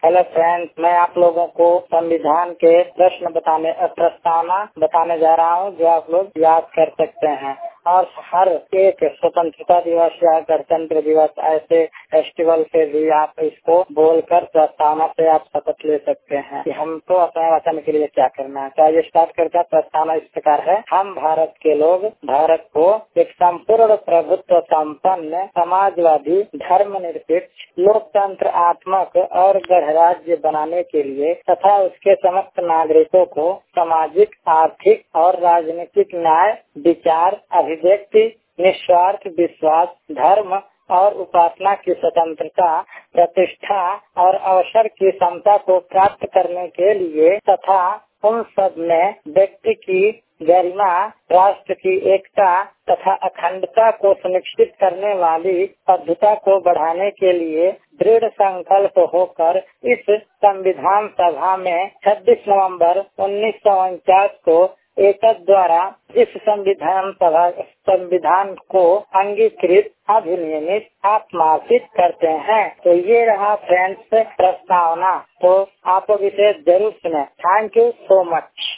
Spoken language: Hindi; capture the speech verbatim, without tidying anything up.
हेलो फ्रेंड्स, मैं आप लोगों को संविधान के प्रश्न बताने प्रस्तावना बताने जा रहा हूं, जो आप लोग याद कर सकते हैं। और हर एक स्वतंत्रता दिवस या गणतंत्र दिवस ऐसे फेस्टिवल पे भी आप इसको बोलकर प्रस्तावना से आप शपथ ले सकते हैं कि हमको अपने वतन के लिए क्या करना है। तो आइए स्टार्ट करते हैं। प्रस्तावना इस प्रकार है। हम भारत के लोग भारत को एक संपूर्ण प्रभुत्व संपन्न समाजवादी धर्मनिरपेक्ष लोकतंत्र आत्मक और गणराज्य बनाने के लिए तथा उसके समस्त नागरिकों को सामाजिक, आर्थिक और राजनीतिक न्याय, विचार, अभिव्यक्ति, निस्वार्थ विश्वास, धर्म और उपासना की स्वतंत्रता, प्रतिष्ठा और अवसर की समता को प्राप्त करने के लिए तथा उन सब में व्यक्ति की गरिमा, राष्ट्र की एकता तथा अखंडता को सुनिश्चित करने वाली पद्धति को बढ़ाने के लिए दृढ़ संकल्प होकर इस संविधान सभा में छब्बीस नवंबर उन्नीस सौ उनचास को एकता द्वारा इस संविधान सभा संविधान को अंगीकृत, अधिनियमित, आत्मार्थित करते हैं। तो ये रहा फ्रेंड्स प्रस्तावना। तो आप लोग इसे जरूर सुने। Thank you so much.